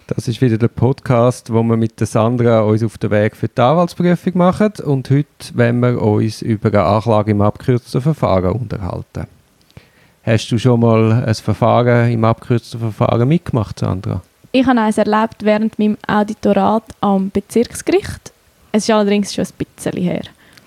Das ist wieder der Podcast, wo wir mit der Sandra uns auf den Weg für die Anwaltsprüfung machen. Und heute wollen wir uns über eine Anklage im abgekürzten Verfahren unterhalten. Hast du schon mal ein Verfahren im abgekürzten Verfahren mitgemacht, Sandra? Ich habe eines erlebt während meinem Auditorat am Bezirksgericht. Es ist allerdings schon ein bisschen her.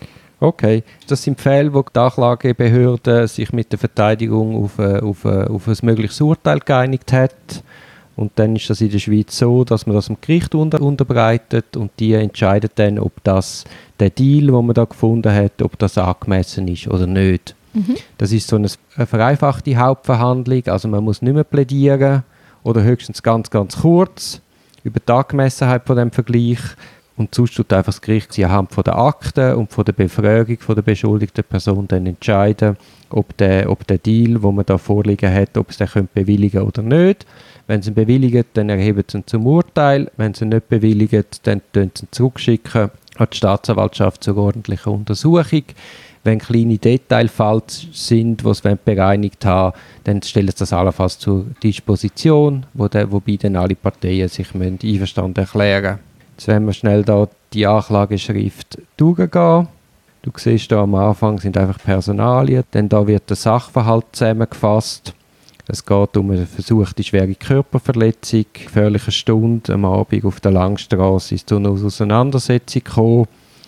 Okay, das sind Fälle, wo die Anklagebehörde sich mit der Verteidigung auf ein mögliches Urteil geeinigt hat. Und dann ist das in der Schweiz so, dass man das dem Gericht unterbreitet und die entscheidet dann, ob der Deal, den man da gefunden hat, ob das angemessen ist oder nicht. Mhm. Das ist so eine vereinfachte Hauptverhandlung, also man muss nicht mehr plädieren oder höchstens ganz, ganz kurz über die Angemessenheit von dem Vergleich. Und sonst tut einfach das Gericht anhand von der Akten und von der Befragung von der beschuldigten Person dann entscheiden, ob der Deal, den man da vorliegen hat, ob es den bewilligen oder nicht. Wenn sie ihn bewilligen, dann erheben sie ihn zum Urteil. Wenn sie ihn nicht bewilligen, dann schicken sie ihn zurückschicken an die Staatsanwaltschaft zur ordentlichen Untersuchung. Wenn kleine Detailfälle sind, die sie bereinigt haben, dann stellen sie das allenfalls zur Disposition, wobei dann alle Parteien sich einverstanden erklären müssen. Jetzt werden wir schnell da die Anklageschrift durchgehen. Du siehst hier am Anfang sind einfach Personalien, denn da wird der Sachverhalt zusammengefasst. Es geht um eine versuchte schwere Körperverletzung, gefährliche Stunde am Abend auf der Langstrasse ist zu einer Auseinandersetzung gekommen,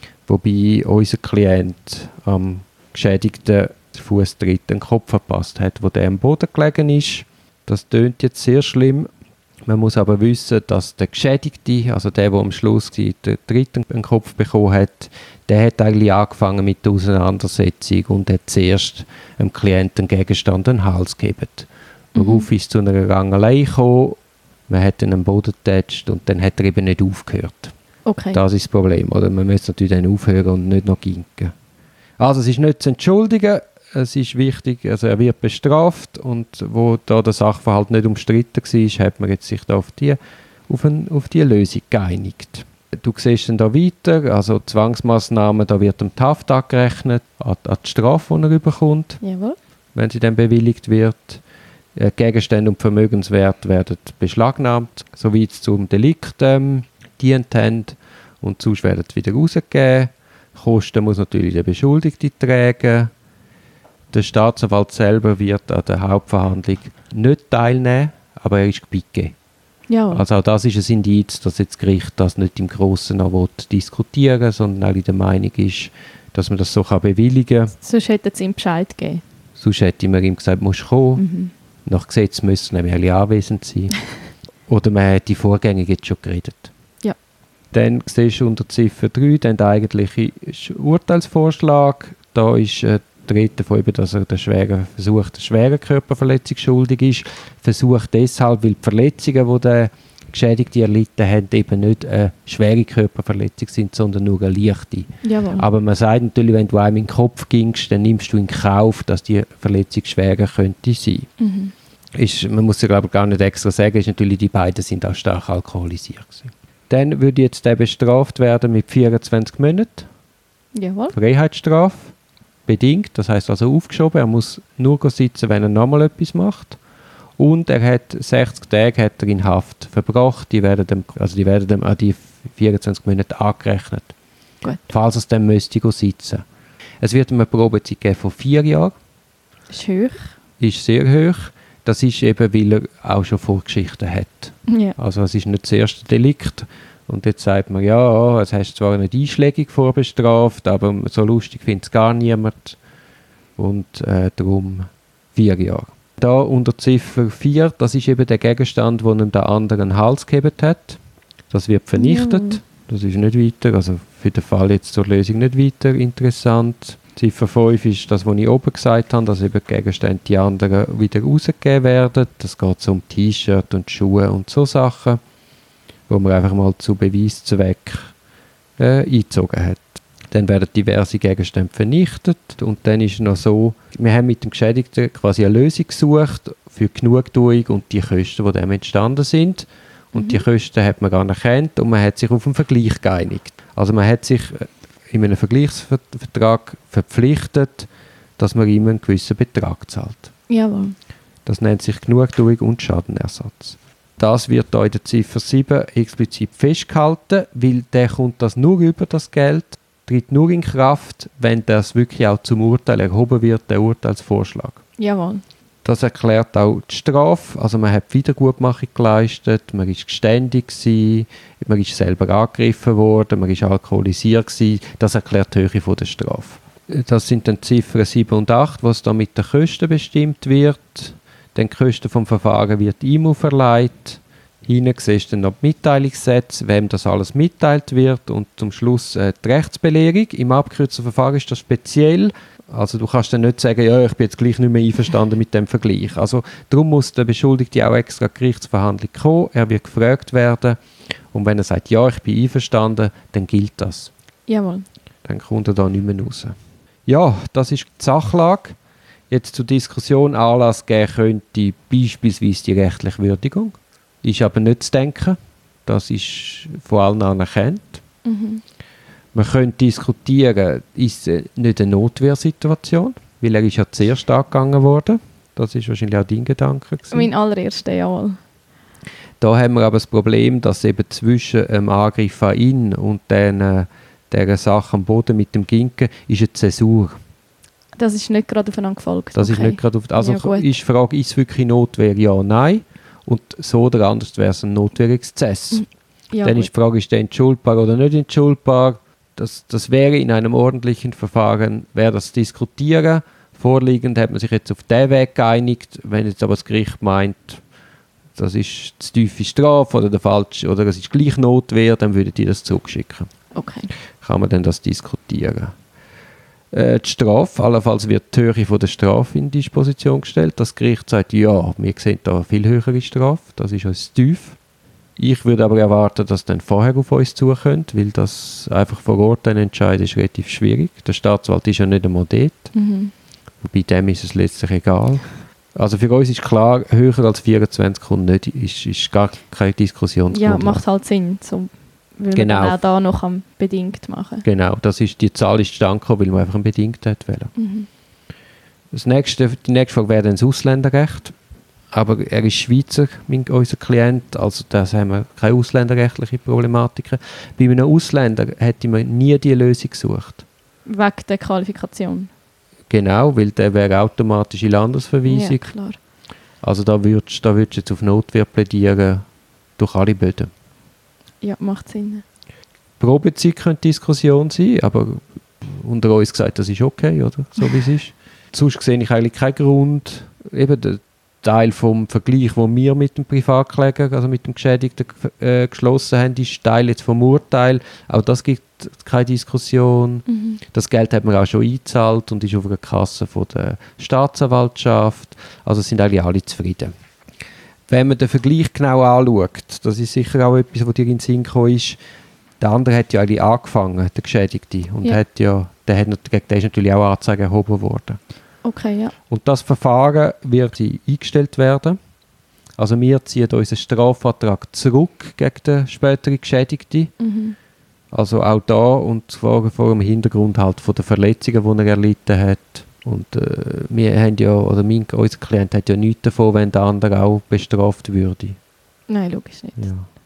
wobei unser Klient am geschädigten Fußtritt den Kopf verpasst hat, wo der am Boden gelegen ist. Das tönt jetzt sehr schlimm. Man muss aber wissen, dass der Geschädigte, also der am Schluss den dritten Kopf bekommen hat, der hat eigentlich angefangen mit der Auseinandersetzung und hat zuerst dem Klienten Gegenstand den Hals gegeben. Worauf ist zu einer Rangelei gekommen, man hat ihn am Boden getatscht und dann hat er eben nicht aufgehört. Okay. Das ist das Problem, oder? Man müsste natürlich dann aufhören und nicht noch ginken. Also es ist nicht zu entschuldigen, es ist wichtig, also er wird bestraft und wo da der Sachverhalt nicht umstritten war, hat man jetzt sich da auf die Lösung geeinigt. Du siehst dann da weiter, also Zwangsmaßnahmen, da wird ihm die Haft angerechnet, an die Strafe, die er bekommt, Jawohl. wenn sie dann bewilligt wird. Gegenstände und Vermögenswert werden beschlagnahmt, soweit es zum Delikt dient haben und sonst werden sie wieder rausgegeben. Kosten muss natürlich der Beschuldigte tragen. Der Staatsanwalt selber wird an der Hauptverhandlung nicht teilnehmen, aber er ist gebeten. Ja. Also auch das ist ein Indiz, dass jetzt das Gericht das nicht im Grossen noch diskutieren will, sondern auch der Meinung ist, dass man das so bewilligen kann. Sonst hätten sie ihm Bescheid gegeben. Sonst hätte man ihm gesagt, musst du kommen. Mhm. Nach Gesetz müssen nämlich anwesend sein. Oder man hat die Vorgänge jetzt schon geredet. Ja. Dann siehst du unter Ziffer 3 den eigentlichen Urteilsvorschlag. Da ist die Rede davon, dass er der schweren Körperverletzung schuldig ist. Versucht deshalb, weil die Verletzungen, die der Geschädigte erlitten hat, eben nicht eine schwere Körperverletzung sind, sondern nur eine leichte. Jawohl. Aber man sagt natürlich, wenn du einem in den Kopf gingst, dann nimmst du in Kauf, dass die Verletzung schwerer könnte sein. Mhm. Man muss ja glaube ich gar nicht extra sagen, ist natürlich, die beiden sind auch stark alkoholisiert gewesen. Dann würde jetzt der bestraft werden mit 24 Monaten. Jawohl. Freiheitsstrafe. Bedingt, das heisst also aufgeschoben. Er muss nur sitzen, wenn er nochmal etwas macht. Und er hat 60 Tage hat er in Haft verbracht. Die werden dem an die 24 Monate angerechnet. Gut. Falls er dann müsste sitzen. Es wird ihm eine Probezeit geben von 4 Jahren. Ist hoch. Ist sehr hoch. Das ist eben, weil er auch schon Vorgeschichten hat. Ja. Also es ist nicht das erste Delikt. Und jetzt sagt man, ja, es hast zwar eine Einschlägung vorbestraft, aber so lustig findet es gar niemand. Und darum 4 Jahre. Da unter Ziffer 4, das ist eben der Gegenstand, der ihm der andere einen Hals gegeben hat. Das wird vernichtet. Ja. Das ist nicht weiter, also für den Fall jetzt zur Lösung nicht weiter interessant. Ziffer 5 ist das, was ich oben gesagt habe, dass eben die Gegenstände die anderen wieder rausgegeben werden. Das geht so um T-Shirt und Schuhe und so Sachen, wo man einfach mal zu Beweiszweck eingezogen hat. Dann werden diverse Gegenstände vernichtet und dann ist es noch so, wir haben mit dem Geschädigten quasi eine Lösung gesucht für die Genugtuung und die Kosten, die dem entstanden sind. Und die Kosten hat man gar nicht erkannt und man hat sich auf einen Vergleich geeinigt. Also man hat sich in einem Vergleichsvertrag verpflichtet, dass man ihm einen gewissen Betrag zahlt. Jawohl. Das nennt sich Genugtuung und Schadenersatz. Das wird da in der Ziffer 7 explizit festgehalten, weil der kommt das nur über das Geld, tritt nur in Kraft, wenn das wirklich auch zum Urteil erhoben wird, der Urteilsvorschlag. Jawohl. Das erklärt auch die Strafe, also man hat Wiedergutmachung geleistet, man war geständig gewesen, man ist selber angegriffen worden, man war alkoholisiert gewesen. Das erklärt die Höhe der Strafe. Das sind dann Ziffern 7 und 8, was da mit den Kosten bestimmt wird. Dann die Kosten vom Verfahren wird ihm auferlegt. Hinten siehst du dann noch die Mitteilungssätze, wem das alles mitteilt wird und zum Schluss die Rechtsbelehrung. Im abgekürzten Verfahren ist das speziell. Also du kannst dann nicht sagen, ja, ich bin jetzt gleich nicht mehr einverstanden mit dem Vergleich. Also darum muss der Beschuldigte auch extra Gerichtsverhandlung kommen. Er wird gefragt werden und wenn er sagt, ja, ich bin einverstanden, dann gilt das. Jawohl. Dann kommt er da nicht mehr raus. Ja, das ist die Sachlage. Jetzt zur Diskussion Anlass geben könnte beispielsweise die rechtliche Würdigung. Ist aber nicht zu denken. Das ist von allen anerkannt. Mhm. Man könnte diskutieren, ist es nicht eine Notwehrsituation? Weil er ist ja zuerst angegangen worden. Das ist wahrscheinlich auch dein Gedanke gewesen. Mein allererster, jawohl. Da haben wir aber das Problem, dass eben zwischen dem Angriff an ihn und dieser Sache am Boden mit dem Ginken ist eine Zäsur. Das ist nicht gerade aufeinander gefolgt. Das ist nicht gerade auf, also Ja, gut. ist die Frage, ist es wirklich Notwehr? Ja, nein. Und so oder anders wäre es ein Notwehrexzess. Ja, Dann gut. ist die Frage, ist der entschuldbar oder nicht entschuldbar? Das wäre in einem ordentlichen Verfahren, wäre das diskutieren. Vorliegend hat man sich jetzt auf diesen Weg geeinigt. Wenn jetzt aber das Gericht meint, das ist zu tiefe Strafe oder der falsche, oder es ist gleich Notwehr, dann würden die das zurückschicken. Okay. Kann man dann das diskutieren. Die Strafe, allenfalls wird die Höhe von der Strafe in Disposition gestellt. Das Gericht sagt, ja, wir sehen da eine viel höhere Strafe, das ist uns tief. Ich würde aber erwarten, dass dann vorher auf uns zukommt, weil das einfach vor Ort ein Entscheid ist relativ schwierig. Der Staatsanwalt ist ja nicht einmal dort. Mhm. Bei dem ist es letztlich egal. Also für uns ist klar, höher als 24 kommt nicht, ist gar keine Diskussionsgrundlage. Ja, macht halt Sinn, so, weil Genau. man dann auch da noch bedingt machen. Genau, die Zahl ist zustande gekommen, weil man einfach einen bedingt hat wollen. Mhm. Die nächste Frage wäre dann das Ausländerrecht. Aber er ist Schweizer, unser Klient, also da haben wir keine ausländerrechtliche Problematiken. Bei einem Ausländer hätte man nie die Lösung gesucht. Wegen der Qualifikation. Genau, weil der wäre automatische Landesverweisung. Ja, klar. Also da würdest du jetzt auf Notwehr plädieren, durch alle Böden. Ja, macht Sinn. Probezeit könnte Diskussion sein, aber unter uns gesagt, das ist okay, oder? So wie es ist. Sonst sehe ich eigentlich keinen Grund. Eben der Teil vom Vergleich, den wir mit dem Privatkläger, also mit dem Geschädigten geschlossen haben, ist Teil jetzt vom Urteil. Auch das gibt keine Diskussion. Mhm. Das Geld hat man auch schon eingezahlt und ist auf einer Kasse von der Staatsanwaltschaft. Also sind eigentlich alle zufrieden. Wenn man den Vergleich genau anschaut, das ist sicher auch etwas, was dir in den Sinn gekommen ist, der andere hat ja eigentlich angefangen, der Geschädigte, und Ja. gegen den ist natürlich auch Anzeige erhoben worden. Okay, ja. Und das Verfahren wird eingestellt werden. Also wir ziehen unseren Strafvertrag zurück gegen den späteren Geschädigten. Mhm. Also auch da, und zwar vor dem Hintergrund halt von den Verletzungen, die er erlitten hat. Und wir haben ja, oder unser Klient hat ja nichts davon, wenn der andere auch bestraft würde. Nein, logisch nicht.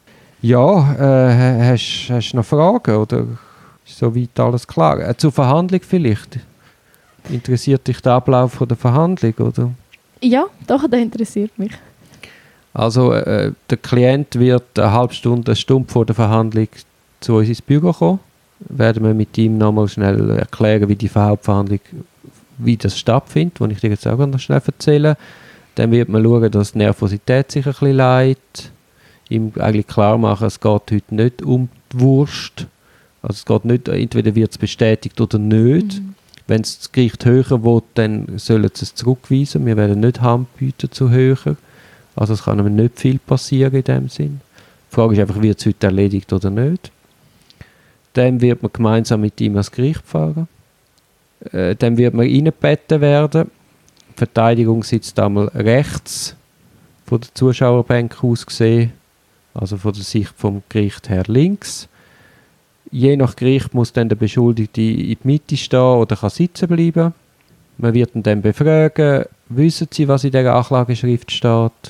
Ja, hast du noch Fragen, oder ist soweit alles klar? Zur Verhandlung vielleicht? Interessiert dich der Ablauf von der Verhandlung, oder? Ja, doch, das interessiert mich. Also der Klient wird eine Stunde vor der Verhandlung zu uns ins Büro kommen. Werden wir mit ihm nochmal schnell erklären, wie die Hauptverhandlung, wie das stattfindet, was ich dir jetzt auch noch schnell erzählen. Dann wird man schauen, dass die Nervosität sich ein bisschen leidet. Ihm eigentlich klar machen, es geht heute nicht um die Wurst. Also es geht nicht, entweder wird es bestätigt oder nicht. Mhm. Wenn es das Gericht höher will, dann sollen sie es zurückweisen. Wir werden nicht Hand bieten zu höher. Also es kann aber nicht viel passieren in dem Sinn. Die Frage ist einfach, wird es heute erledigt oder nicht. Dann wird man gemeinsam mit ihm ans Gericht fahren. Dann wird man reingebeten werden. Die Verteidigung sitzt einmal rechts von der Zuschauerbank aus gesehen, also von der Sicht vom Gericht her links. Je nach Gericht muss dann der Beschuldigte in die Mitte stehen oder kann sitzen bleiben. Man wird ihn dann befragen, wissen Sie, was in der Anklageschrift steht?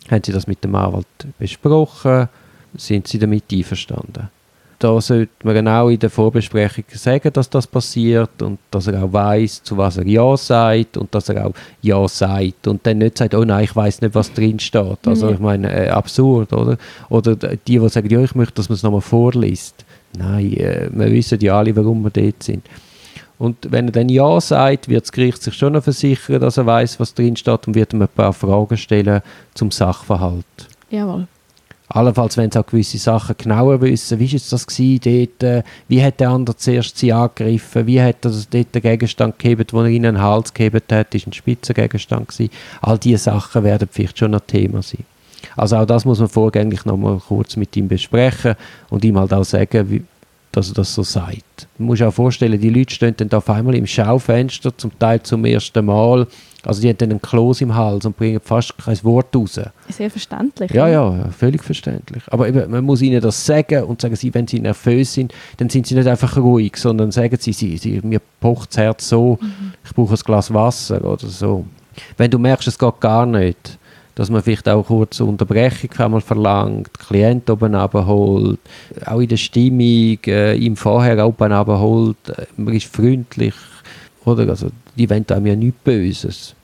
Haben Sie das mit dem Anwalt besprochen? Sind Sie damit einverstanden? Da sollte man genau in der Vorbesprechung sagen, dass das passiert und dass er auch weiss, zu was er Ja sagt und dass er auch Ja sagt und dann nicht sagt, oh nein, ich weiss nicht, was drin steht. Also ich meine, absurd, oder? Oder die sagen, ja, ich möchte, dass man es nochmal vorliest. Nein, wir wissen ja alle, warum wir dort sind. Und wenn er dann Ja sagt, wird das Gericht sich schon noch versichern, dass er weiss, was drin steht und wird ihm ein paar Fragen stellen zum Sachverhalt. Jawohl. Allenfalls, wenn sie auch gewisse Sachen genauer wissen, wie war das gewesen dort, wie hat der andere zuerst sie angegriffen, wie hat er dort den Gegenstand gehebt, den er ihnen den Hals gehebt hat, ist ein Spitzengegenstand gewesen. All diese Sachen werden vielleicht schon ein Thema sein. Also auch das muss man vorgängig noch mal kurz mit ihm besprechen und ihm halt auch sagen, dass er das so sagt. Man muss sich auch vorstellen, die Leute stehen dann auf einmal im Schaufenster, zum Teil zum ersten Mal. Also die haben dann einen Kloß im Hals und bringen fast kein Wort raus. Sehr verständlich. Ja, völlig verständlich. Aber eben, man muss ihnen das sagen und sagen sie, wenn sie nervös sind, dann sind sie nicht einfach ruhig, sondern sagen sie mir pocht das Herz so, ich brauche ein Glas Wasser oder so. Wenn du merkst, es geht gar nicht, dass man vielleicht auch kurz Unterbrechung einmal verlangt, den Klient oben runterholt, auch in der Stimmung, ihm vorher oben runterholt, man ist freundlich, oder? Also, die wollen einem ja nichts Böses.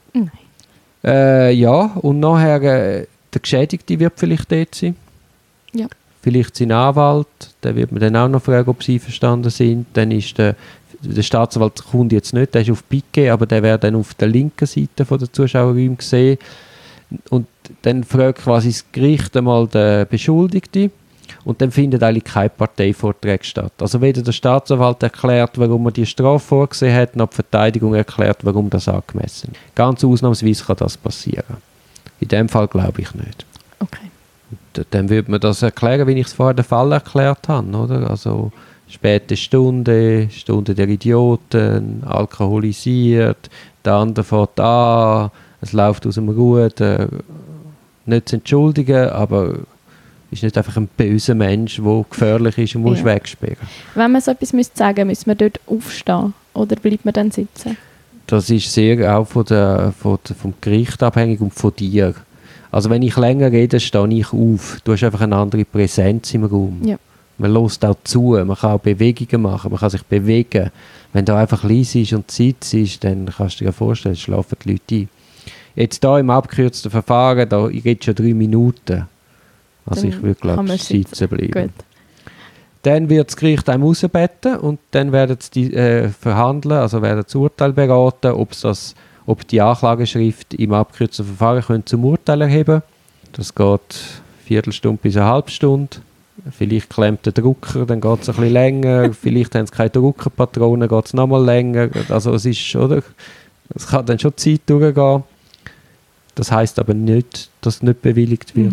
Nein. Ja, und nachher der Geschädigte wird vielleicht dort sein. Ja. Vielleicht sein Anwalt, der wird man dann auch noch fragen, ob sie verstanden sind. Dann ist der Staatsanwalt kommt jetzt nicht, der ist auf Piquet, aber der wäre dann auf der linken Seite von der Zuschauerräume gesehen. Und dann fragt quasi das Gericht einmal den Beschuldigten und dann findet eigentlich kein Parteivortrag statt. Also weder der Staatsanwalt erklärt, warum er die Strafe vorgesehen hat, noch die Verteidigung erklärt, warum das angemessen ist. Ganz ausnahmsweise kann das passieren. In dem Fall glaube ich nicht. Okay. Und dann würde man das erklären, wie ich es vorher den Fall erklärt habe, oder? Also späte Stunde, Stunde der Idioten, alkoholisiert, der andere fährt an, es läuft aus dem Ruder, nicht zu entschuldigen, aber ist nicht einfach ein böser Mensch, der gefährlich ist und muss wegsperren. Wenn man so etwas sagen müsste man dort aufstehen oder bleibt man dann sitzen? Das ist sehr auch vom Gericht abhängig und von dir. Also wenn ich länger rede, stehe ich auf. Du hast einfach eine andere Präsenz im Raum. Ja. Man hört auch zu, man kann auch Bewegungen machen, man kann sich bewegen. Wenn du einfach leise ist und sitzt, dann kannst du dir vorstellen, schlafen die Leute ein. Jetzt hier im abgekürzten Verfahren, da geht schon 3 Minuten. Also dann ich würde, glaube ich, sitzen bleiben. Gut. Dann wird das Gericht einem rausbeten und dann werden sie verhandeln, also werden das Urteil beraten, ob die Anklageschrift im abgekürzten Verfahren zum Urteil erheben können. Das geht eine Viertelstunde bis eine halbe Stunde. Vielleicht klemmt der Drucker, dann geht es ein bisschen länger. Vielleicht haben sie keine Druckerpatronen, geht es noch mal länger. Also es ist, oder? Es kann dann schon Zeit durchgehen. Das heisst aber nicht, dass es nicht bewilligt wird.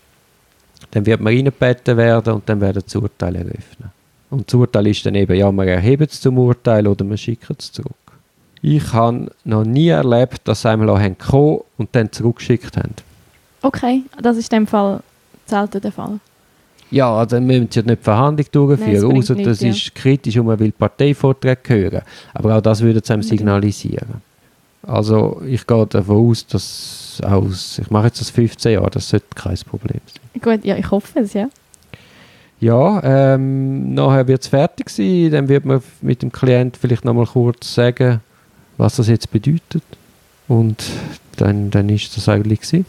Dann wird man reingebeten werden und dann werden das Urteil eröffnen. Und das Urteil ist dann eben, ja, wir erheben es zum Urteil oder wir schicken es zurück. Ich habe noch nie erlebt, dass sie einmal gekommen und dann zurückgeschickt haben. Okay, das ist in dem Fall selten der Fall. Ja, also wir müssen ja nicht die Verhandlung durchführen. Nein, das ist kritisch und man will Parteivorträge hören. Aber auch das würde es einem signalisieren. Also ich gehe davon aus, dass ich mache jetzt das 15 Jahre, das sollte kein Problem sein. Gut, ja, ich hoffe es, ja. Ja, nachher wird es fertig sein, dann wird man mit dem Klient vielleicht noch mal kurz sagen, was das jetzt bedeutet. Und dann ist das eigentlich gewesen.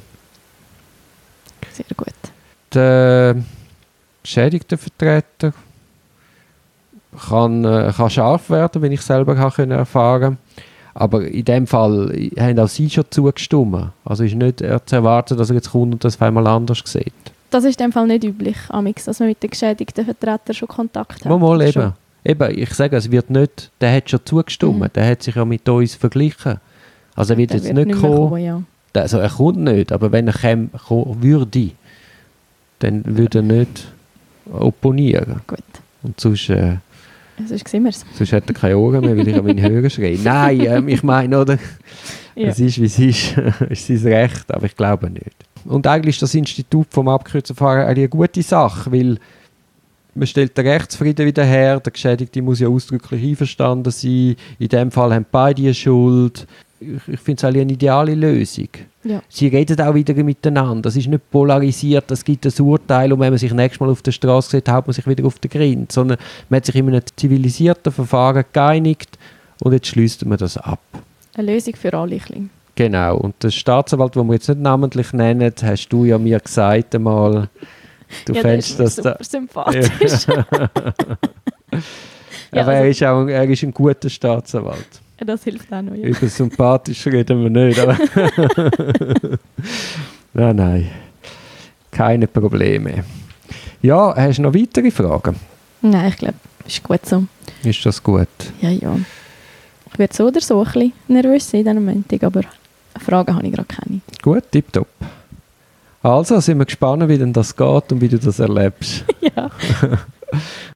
Sehr gut. Der geschädigte Vertreter kann scharf werden, wenn ich selber erfahren konnte. Aber in dem Fall haben auch sie schon zugestimmt. Also ist nicht zu erwarten, dass er jetzt kommt und das auf einmal anders sieht. Das ist in dem Fall nicht üblich, Amix, dass man mit den geschädigten Vertretern schon Kontakt hat. Mal eben, ich sage, es wird nicht, der hat schon zugestimmt, der hat sich ja mit uns verglichen. Also er wird jetzt nicht kommen. Ja. Also er kommt nicht, aber wenn er kommen würde, dann würde er nicht opponieren. Gut. Und sonst... sonst sehen wir es. Sonst hat er keine Ohren mehr, weil ich an meinen Hörer schreie. Nein, ich meine, oder? Ja. Es ist, wie es ist. Es ist sein Recht, aber ich glaube nicht. Und eigentlich ist das Institut vom abgekürzten Verfahren eine gute Sache, weil man stellt den Rechtsfrieden wieder her, der Geschädigte muss ja ausdrücklich einverstanden sein, in dem Fall haben beide eine Schuld. Ich finde es eine ideale Lösung. Ja. Sie reden auch wieder miteinander. Es ist nicht polarisiert, es gibt ein Urteil und wenn man sich nächstes Mal auf der Straße sieht, haut man sich wieder auf den Grind. Sondern man hat sich in einem zivilisierten Verfahren geeinigt und jetzt schließt man das ab. Eine Lösung für alle ein bisschen. Genau. Und der Staatsanwalt, den wir jetzt nicht namentlich nennen, hast du ja mir gesagt einmal, du Ja, fändest das super sympathisch. Ja, aber er ist ein guter Staatsanwalt. das hilft auch noch. Ja. Über sympathisch reden wir nicht. Aber nein. Keine Probleme. Ja, hast du noch weitere Fragen? Nein, ich glaube, das ist gut so. Ist das gut? Ja. Ich werde so oder so ein bisschen nervös sein in diesem Moment, aber Fragen habe ich gerade keine. Gut, tipptopp. Also sind wir gespannt, wie denn das geht und wie du das erlebst. Ja.